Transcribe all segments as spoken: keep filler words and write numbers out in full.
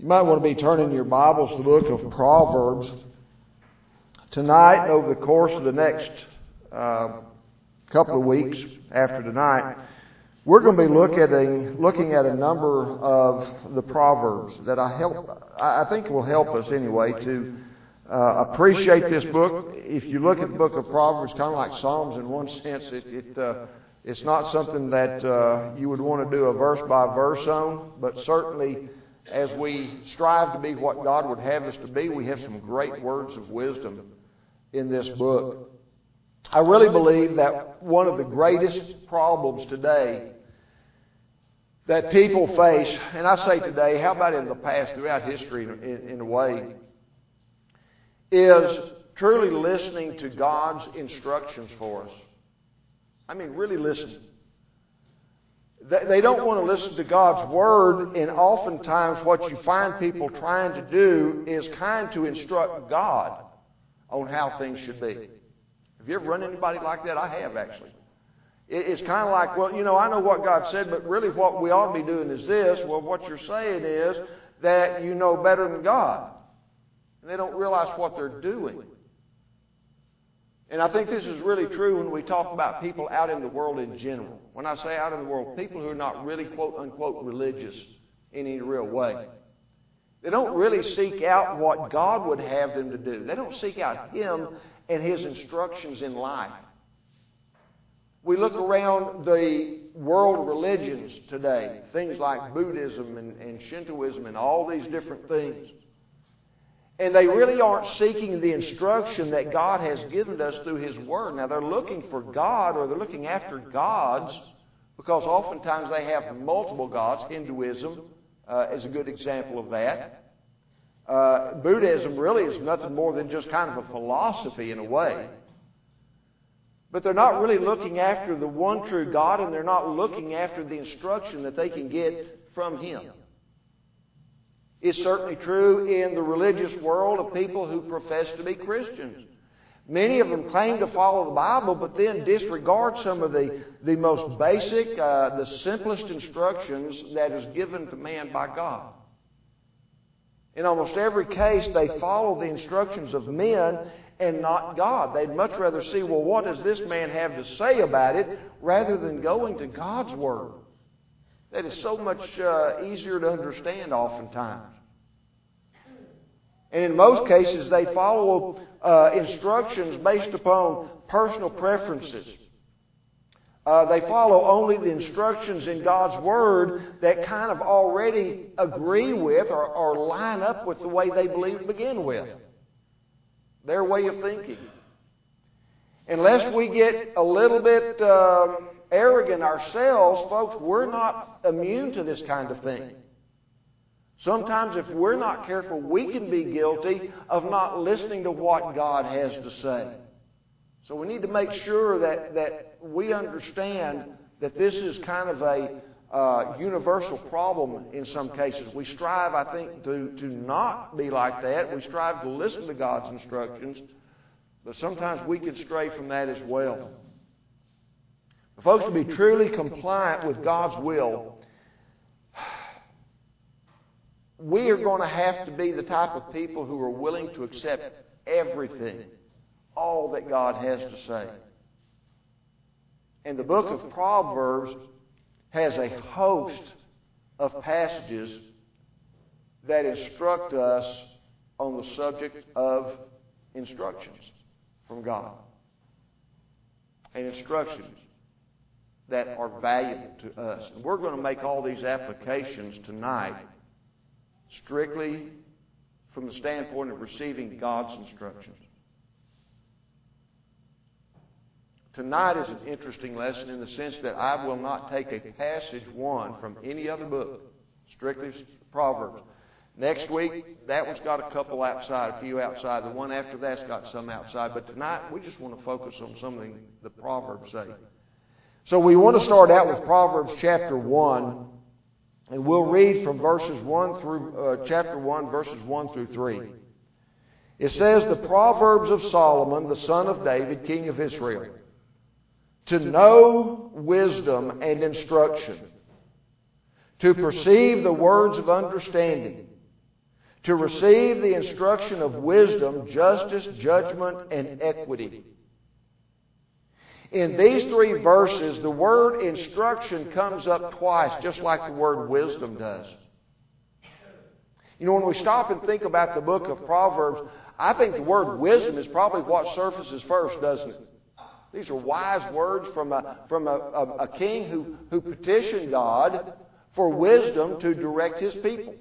You might want to be turning your Bibles to the book of Proverbs. Tonight, and over the course of the next uh, couple of weeks after tonight, we're going to be looking at a, looking at a number of the Proverbs that I help. I think will help us anyway to uh, appreciate this book. If you look at the book of Proverbs, kind of like Psalms in one sense, it, it uh, it's not something that uh, you would want to do a verse by verse on, but certainly, as we strive to be what God would have us to be, we have some great words of wisdom in this book. I really believe that one of the greatest problems today that people face, and I say today, how about in the past, throughout history in, in a way, is truly listening to God's instructions for us. I mean, really listen. They don't want to listen to God's Word, and oftentimes what you find people trying to do is kind to instruct God on how things should be. Have you ever run into anybody like that? I have, actually. It's kind of like, well, you know, I know what God said, but really what we ought to be doing is this. Well, what you're saying is that you know better than God. And they don't realize what they're doing. And I think this is really true when we talk about people out in the world in general. When I say out in the world, people who are not really, quote unquote, religious in any real way. They don't really seek out what God would have them to do. They don't seek out Him and His instructions in life. We look around the world religions today, things like Buddhism and, and Shintoism and all these different things. And they really aren't seeking the instruction that God has given us through His Word. Now, they're looking for God, or they're looking after gods, because oftentimes they have multiple gods. Hinduism uh, is a good example of that. Uh, Buddhism really is nothing more than just kind of a philosophy in a way. But they're not really looking after the one true God, and they're not looking after the instruction that they can get from Him. It's certainly true in the religious world of people who profess to be Christians. Many of them claim to follow the Bible, but then disregard some of the, the most basic, uh, the simplest instructions that is given to man by God. In almost every case, they follow the instructions of men and not God. They'd much rather see, well, what does this man have to say about it, rather than going to God's Word. That is so much uh, easier to understand oftentimes. And in most cases, they follow uh, instructions based upon personal preferences. Uh, they follow only the instructions in God's Word that kind of already agree with or, or line up with the way they believe to begin with. Their way of thinking. Unless we get a little bit uh, arrogant ourselves, folks, we're not immune to this kind of thing. Sometimes if we're not careful, we can be guilty of not listening to what God has to say. So we need to make sure that, that we understand that this is kind of a uh, universal problem in some cases. We strive, I think, to, to not be like that. We strive to listen to God's instructions, but sometimes we can stray from that as well. For folks to be truly compliant with God's will, we are going to have to be the type of people who are willing to accept everything, all that God has to say. And the book of Proverbs has a host of passages that instruct us on the subject of instructions from God. And instructions that are valuable to us. And we're going to make all these applications tonight strictly from the standpoint of receiving God's instructions. Tonight is an interesting lesson in the sense that I will not take a passage one from any other book, strictly Proverbs. Next week, that one's got a couple outside, a few outside. The one after that's got some outside. But tonight, we just want to focus on something the Proverbs say. So we want to start out with Proverbs chapter one. And we'll read from verses one through, uh, chapter one, verses one through three. It says, the Proverbs of Solomon, the son of David, king of Israel, to know wisdom and instruction, to perceive the words of understanding, to receive the instruction of wisdom, justice, judgment, and equity. In these three verses, the word instruction comes up twice, just like the word wisdom does. You know, when we stop and think about the book of Proverbs, I think the word wisdom is probably what surfaces first, doesn't it? These are wise words from a, from a, a, a king who, who petitioned God for wisdom to direct his people.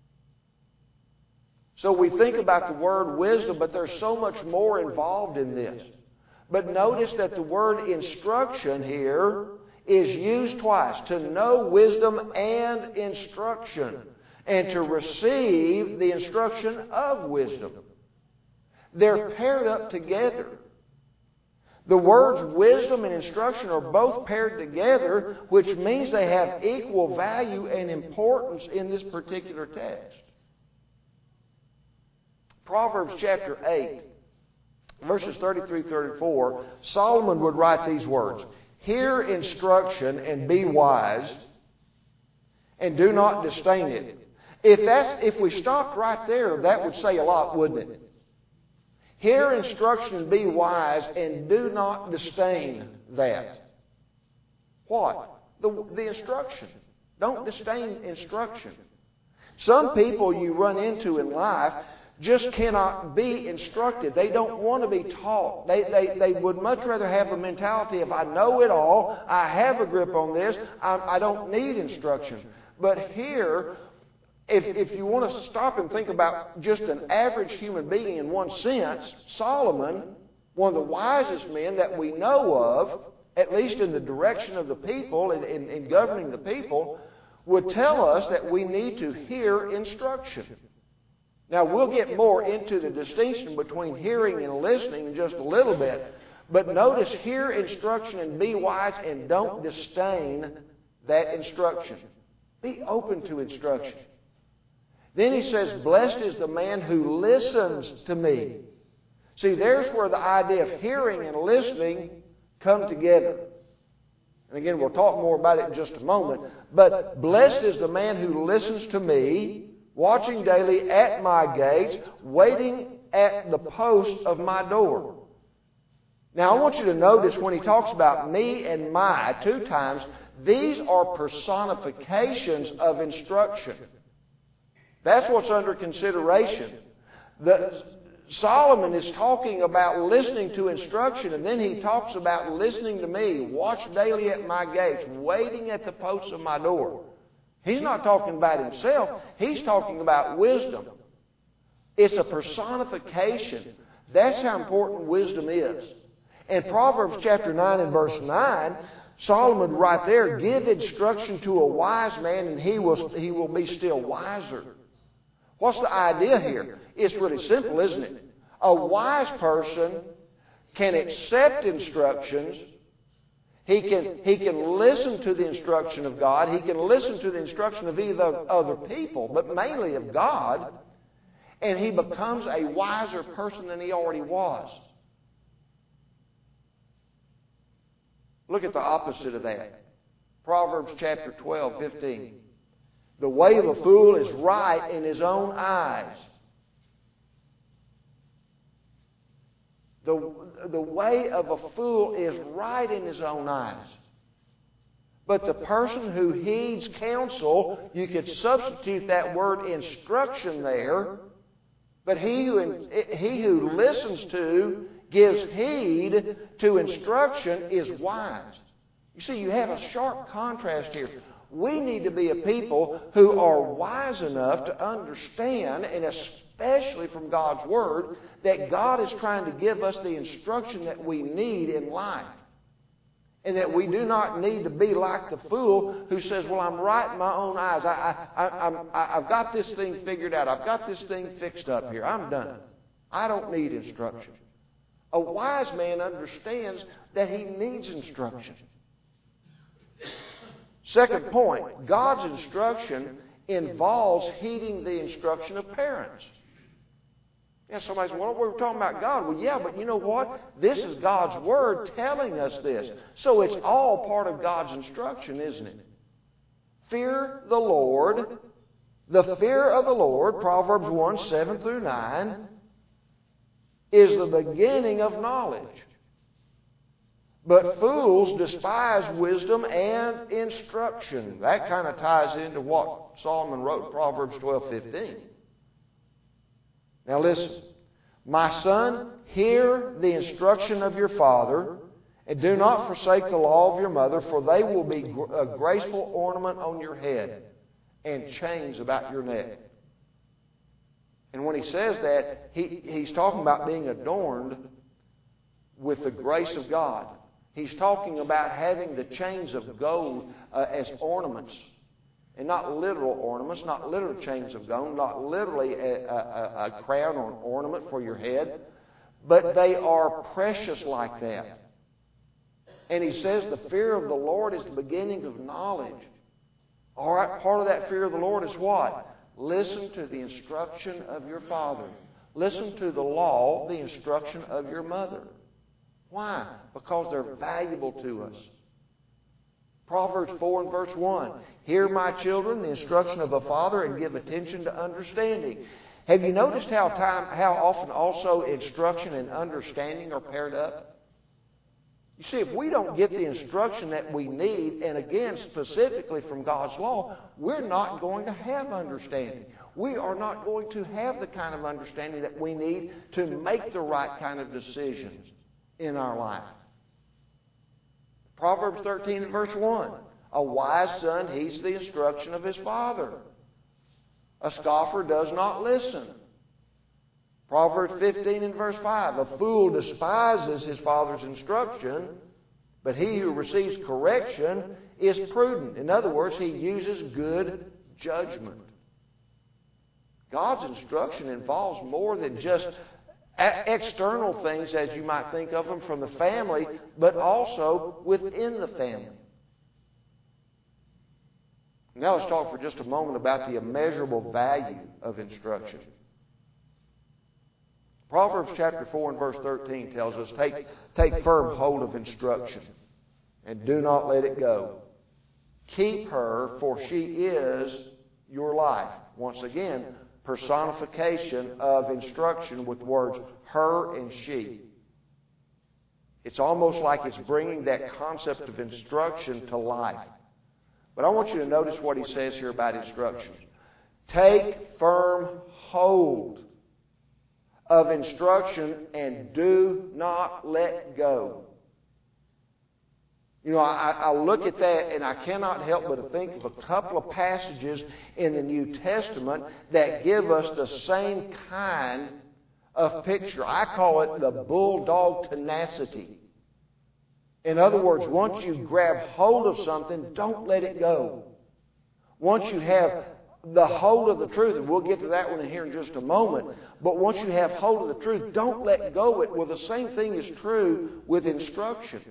So we think about the word wisdom, but there's so much more involved in this. But notice that the word instruction here is used twice, to know wisdom and instruction, and to receive the instruction of wisdom. They're paired up together. The words wisdom and instruction are both paired together, which means they have equal value and importance in this particular text. Proverbs chapter eight, verses thirty-three through thirty-four, Solomon would write these words: "Hear instruction and be wise, and do not disdain it." If that's, if we stopped right there, that would say a lot, wouldn't it? Hear instruction and be wise, and do not disdain that. What? The, the instruction. Don't disdain instruction. Some people you run into in life just cannot be instructed. They don't want to be taught. They, they, they would much rather have the mentality of, I know it all, I have a grip on this, I, I don't need instruction. But here, If, if you want to stop and think about just an average human being in one sense, Solomon, one of the wisest men that we know of, at least in the direction of the people, in, in, in governing the people, would tell us that we need to hear instruction. Now, we'll get more into the distinction between hearing and listening in just a little bit, but notice, hear instruction and be wise, and don't disdain that instruction. Be open to instruction. Then he says, blessed is the man who listens to me. See, there's where the idea of hearing and listening come together. And again, we'll talk more about it in just a moment. But blessed is the man who listens to me, watching daily at my gates, waiting at the post of my door. Now, I want you to notice when he talks about me and my two times, these are personifications of instruction. That's what's under consideration. The, Solomon is talking about listening to instruction, and then he talks about listening to me, watch daily at my gates, waiting at the posts of my door. He's not talking about himself. He's talking about wisdom. It's a personification. That's how important wisdom is. In Proverbs chapter nine and verse nine, Solomon right there, give instruction to a wise man, and he will, he will be still wiser. What's the idea here? It's really simple, isn't it? A wise person can accept instructions. He can, he can listen to the instruction of God. He can listen to the instruction of either other people, but mainly of God. And he becomes a wiser person than he already was. Look at the opposite of that. Proverbs chapter twelve, fifteen. The way of a fool is right in his own eyes. The, the way of a fool is right in his own eyes. But the person who heeds counsel, you could substitute that word instruction there, but he who, he who listens to, gives heed to instruction is wise. You see, you have a sharp contrast here. We need to be a people who are wise enough to understand, and especially from God's Word, that God is trying to give us the instruction that we need in life. And that we do not need to be like the fool who says, well, I'm right in my own eyes. I, I, I, I'm, I've got this thing figured out. I've got this thing fixed up here. I'm done. I don't need instruction. A wise man understands that he needs instruction. Second point, God's instruction involves heeding the instruction of parents. Yeah, somebody says, well, we were talking about God. Well, yeah, but you know what? This is God's Word telling us this. So it's all part of God's instruction, isn't it? Fear the Lord The fear of the Lord, Proverbs one, seven through nine, is the beginning of knowledge. But fools despise wisdom and instruction. That kind of ties into what Solomon wrote in Proverbs twelve fifteen. Now listen. My son, hear the instruction of your father, and do not forsake the law of your mother, for they will be a graceful ornament on your head and chains about your neck. And when he says that, he, he's talking about being adorned with the grace of God. He's talking about having the chains of gold uh, as ornaments. And not literal ornaments, not literal chains of gold, not literally a, a, a crown or an ornament for your head. But they are precious like that. And he says the fear of the Lord is the beginning of knowledge. All right, part of that fear of the Lord is what? Listen to the instruction of your father. Listen to the law, the instruction of your mother. Why? Because they're valuable to us. Proverbs four and verse one. Hear, my children, the instruction of a father, and give attention to understanding. Have you noticed how time, how often also instruction and understanding are paired up? You see, if we don't get the instruction that we need, and again, specifically from God's law, we're not going to have understanding. We are not going to have the kind of understanding that we need to make the right kind of decisions in our life. Proverbs thirteen and verse one. A wise son heeds the instruction of his father. A scoffer does not listen. Proverbs fifteen and verse five. A fool despises his father's instruction, but he who receives correction is prudent. In other words, he uses good judgment. God's instruction involves more than just external things, as you might think of them, from the family, but also within the family. Now let's talk for just a moment about the immeasurable value of instruction. Proverbs chapter four and verse thirteen tells us, take, take firm hold of instruction and do not let it go. Keep her, for she is your life. Once again, personification of instruction with words her and she. It's almost like it's bringing that concept of instruction to life. But I want you to notice what he says here about instruction. Take firm hold of instruction and do not let go. You know, I, I look at that and I cannot help but to think of a couple of passages in the New Testament that give us the same kind of picture. I call it the bulldog tenacity. In other words, once you grab hold of something, don't let it go. Once you have the hold of the truth, and we'll get to that one here in just a moment, but once you have hold of the truth, don't let go of it. Well, the same thing is true with instruction.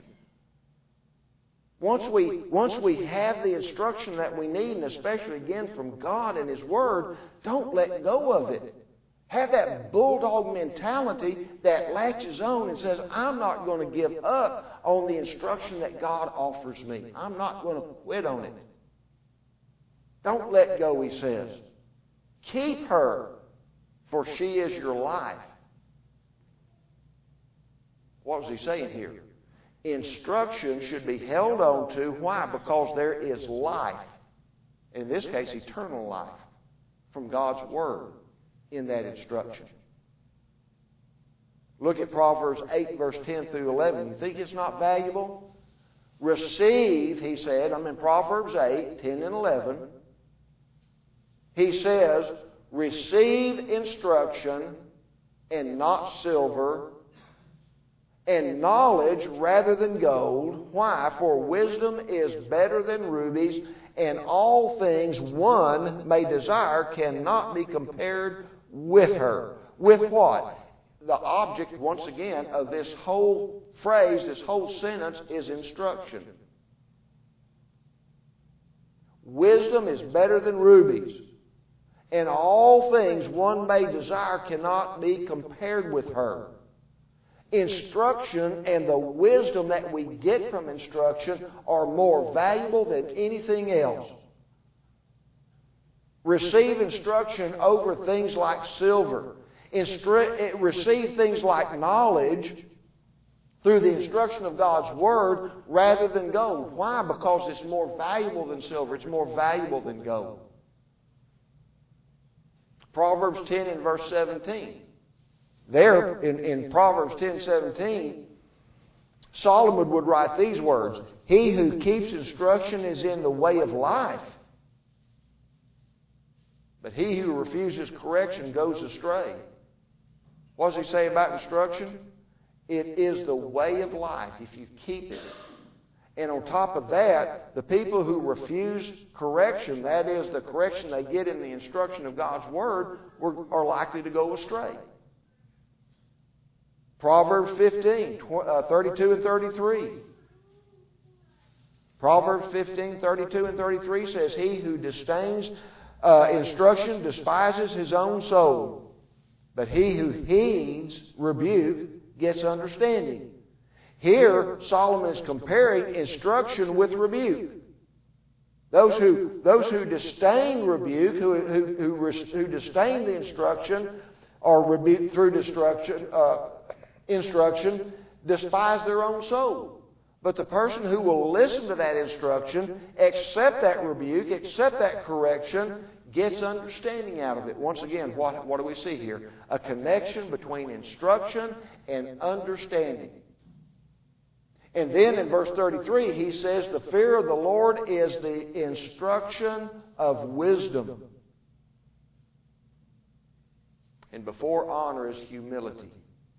Once we, once we have the instruction that we need, and especially again from God and His Word, don't let go of it. Have that bulldog mentality that latches on and says, I'm not going to give up on the instruction that God offers me. I'm not going to quit on it. Don't let go, he says. Keep her, for she is your life. What was he saying here? Instruction should be held on to. Why? Because there is life. In this case, eternal life from God's Word in that instruction. Look at Proverbs eight, verse ten through eleven. You think it's not valuable? Receive, he said, I'm in Proverbs eight, ten and eleven. He says, receive instruction and not silver, and knowledge rather than gold. Why? For wisdom is better than rubies, and all things one may desire cannot be compared with her. With what? The object, once again, of this whole phrase, this whole sentence is instruction. Wisdom is better than rubies, and all things one may desire cannot be compared with her. Instruction and the wisdom that we get from instruction are more valuable than anything else. receive instruction over things like silver. Instru- receive things like knowledge through the instruction of God's Word rather than gold. Why? Because it's more valuable than silver. It's more valuable than gold. Proverbs ten and verse seventeen. There, in, in Proverbs ten seventeen, Solomon would write these words: He who keeps instruction is in the way of life, but he who refuses correction goes astray. What does he say about instruction? It is the way of life if you keep it. And on top of that, the people who refuse correction, that is, the correction they get in the instruction of God's Word, are likely to go astray. Proverbs fifteen, thirty-two and thirty-three. Proverbs fifteen, thirty-two and thirty-three says, He who disdains uh, instruction despises his own soul, but he who heeds rebuke gets understanding. Here, Solomon is comparing instruction with rebuke. Those who, those who disdain rebuke, who, who, who, who disdain the instruction or rebuke through destruction, uh, instruction, despise their own soul. But the person who will listen to that instruction, accept that rebuke, accept that correction, gets understanding out of it. Once again, what, what do we see here? A connection between instruction and understanding. And then in verse thirty-three, he says, the fear of the Lord is the instruction of wisdom. And before honor is humility.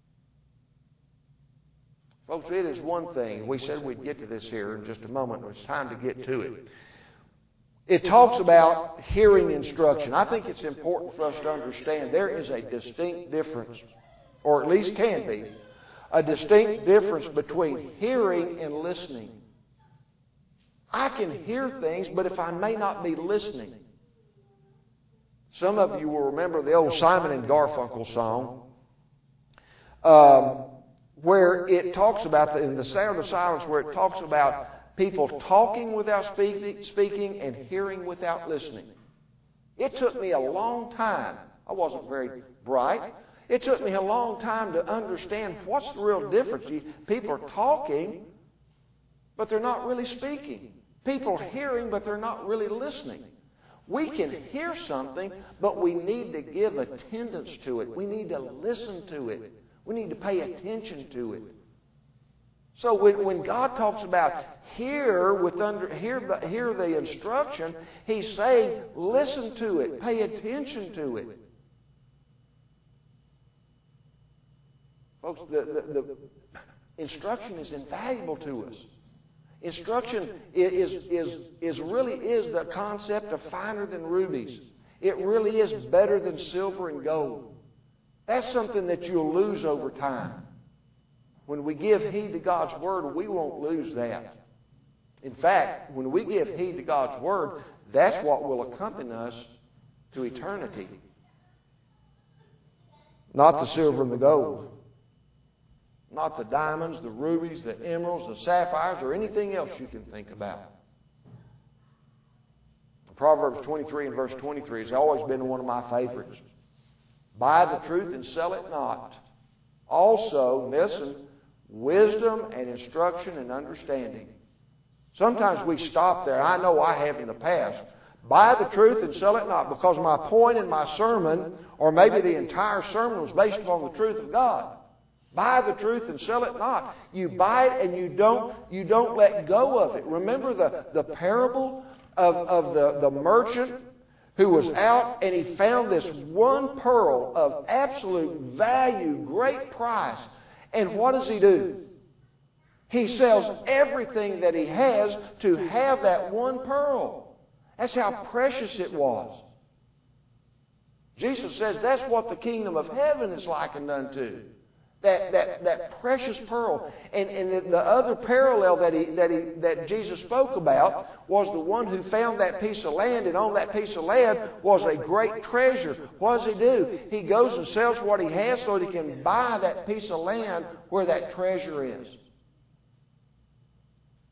Folks, it is one thing. We said we'd get to this here in just a moment. It's time to get to it. It talks about hearing instruction. I think it's important for us to understand there is a distinct difference, or at least can be, a distinct difference between hearing and listening. I can hear things, but if I may not be listening. Some of you will remember the old Simon and Garfunkel song, um, where it talks about, the, in The Sound of Silence, where it talks about people talking without speaking, speaking and hearing without listening. It took me a long time. I wasn't very bright. It took me a long time to understand what's the real difference. People are talking, but they're not really speaking. People are hearing, but they're not really listening. We can hear something, but we need to give attendance to it. We need to listen to it. We need to pay attention to it. So when, when God talks about hear with under hear the, hear the instruction, He's saying listen to it, pay attention to it. Folks, the, the, the instruction is invaluable to us. Instruction is, is, is really is the concept of finer than rubies. It really is better than silver and gold. That's something that you'll lose over time. When we give heed to God's Word, we won't lose that. In fact, when we give heed to God's Word, that's what will accompany us to eternity. Not the silver and the gold. Not the diamonds, the rubies, the emeralds, the sapphires, or anything else you can think about. Proverbs twenty-three and verse twenty-three has always been one of my favorites. Buy the truth and sell it not. Also, listen, wisdom and instruction and understanding. Sometimes we stop there. I know I have in the past. Buy the truth and sell it not, because my point in my sermon, or maybe the entire sermon, was based upon the truth of God. Buy the truth and sell it not. You buy it and you don't, you don't let go of it. Remember the, the parable of, of the, the merchant who was out and he found this one pearl of absolute value, great price. And what does he do? He sells everything that he has to have that one pearl. That's how precious it was. Jesus says that's what the kingdom of heaven is likened unto. That, that, that precious pearl. And, and the other parallel that, he, that, he, that Jesus spoke about was the one who found that piece of land, and on that piece of land was a great treasure. What does he do? He goes and sells what he has so that he can buy that piece of land where that treasure is.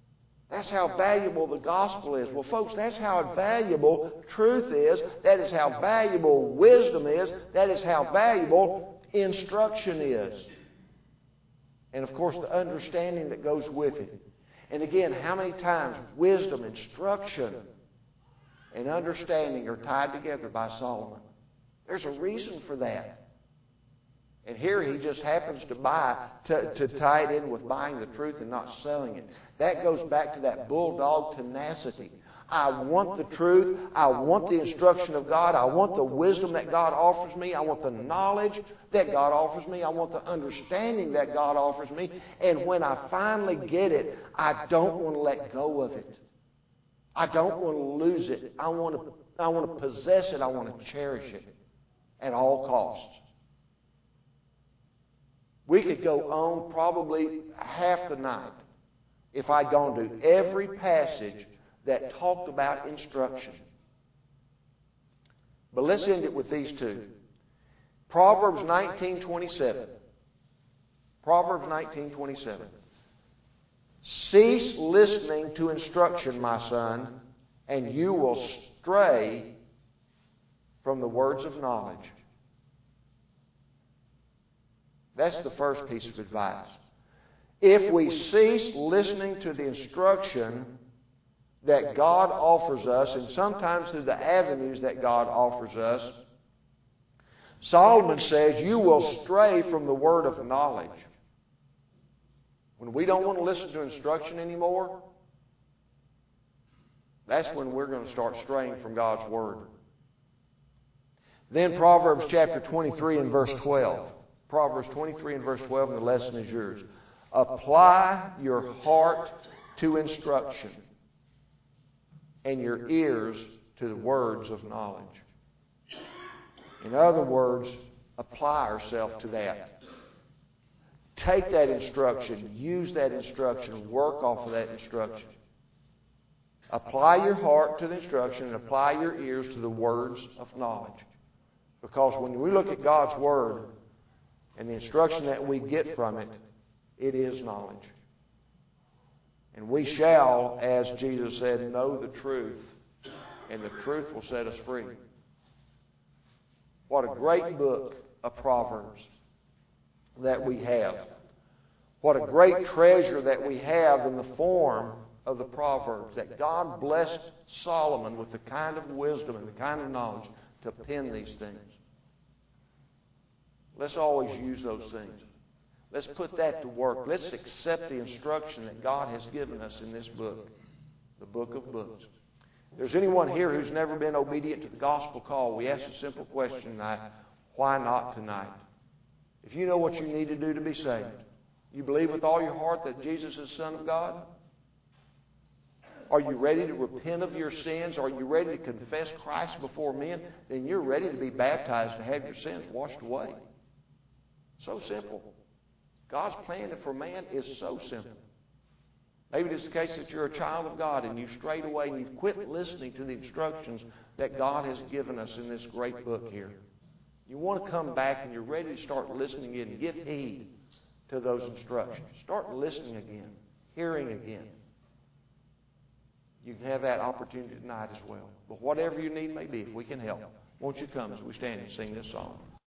That's how valuable the gospel is. Well, folks, that's how valuable truth is. That is how valuable wisdom is. That is how valuable instruction is. And, of course, the understanding that goes with it. And again, how many times wisdom, instruction, and understanding are tied together by Solomon? There's a reason for that. And here he just happens to buy, to, to tie it in with buying the truth and not selling it. That goes back to that bulldog tenacity. I want the truth. I want the instruction of God. I want the wisdom that God offers me. I want the knowledge that God offers me. I want the understanding that God offers me. And when I finally get it, I don't want to let go of it. I don't want to lose it. I want to, I want to possess it. I want to cherish it at all costs. We could go on probably half the night if I'd gone to every passage that talked about instruction. But let's end it with these two. Proverbs nineteen twenty-seven. Proverbs nineteen twenty-seven. Cease listening to instruction, my son, and you will stray from the words of knowledge. That's the first piece of advice. If we cease listening to the instruction that God offers us, and sometimes through the avenues that God offers us, Solomon says you will stray from the word of knowledge. When we don't want to listen to instruction anymore, that's when we're going to start straying from God's word. Then Proverbs chapter twenty-three and verse twelve. Proverbs twenty-three and verse twelve, and the lesson is yours. Apply your heart to instruction and your ears to the words of knowledge. In other words, apply ourselves to that. Take that instruction, use that instruction, work off of that instruction. Apply your heart to the instruction and apply your ears to the words of knowledge. Because when we look at God's Word and the instruction that we get from it, it is knowledge. And we shall, as Jesus said, know the truth, and the truth will set us free. What a great book of Proverbs that we have. What a great treasure that we have in the form of the Proverbs, that God blessed Solomon with the kind of wisdom and the kind of knowledge to pen these things. Let's always use those things. Let's put that to work. Let's accept the instruction that God has given us in this book, the book of books. If there's anyone here who's never been obedient to the gospel call, we ask a simple question tonight: why not tonight? If you know what you need to do to be saved, you believe with all your heart that Jesus is the Son of God? Are you ready to repent of your sins? Are you ready to confess Christ before men? Then you're ready to be baptized to have your sins washed away. So simple. God's plan for man is so simple. Maybe it's the case that you're a child of God and you've strayed away and you've quit listening to the instructions that God has given us in this great book here. You want to come back and you're ready to start listening again and give heed to those instructions. Start listening again, hearing again. You can have that opportunity tonight as well. But whatever your need may be, if we can help, won't you come as we stand and sing this song?